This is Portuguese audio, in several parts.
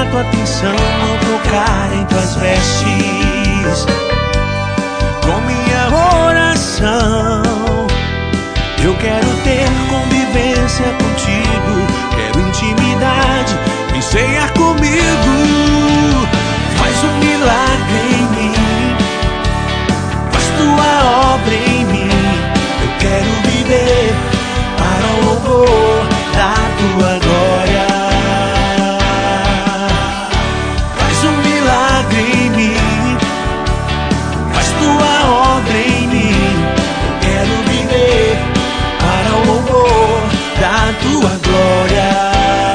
tua atenção ao tocar em tuas vestes. Com minha oração eu quero ter convivência contigo, quero intimidade, vem ceiar comigo. Faz um milagre em mim, faz tua obra em mim. Eu quero viver para o louvor da tua glória. Faz um milagre em mim, faz tua obra em mim. Eu quero viver para o louvor da tua glória.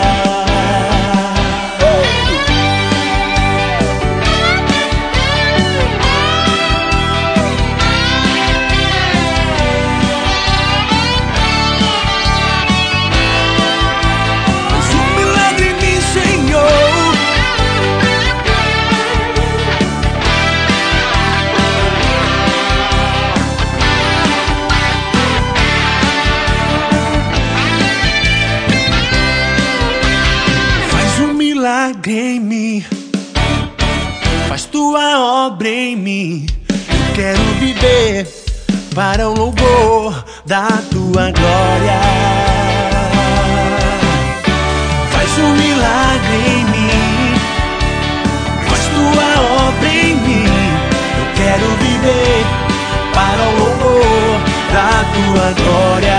Em mim, faz tua obra em mim. Eu quero viver para o louvor da tua glória. Faz um milagre em mim, faz tua obra em mim. Eu quero viver para o louvor da tua glória.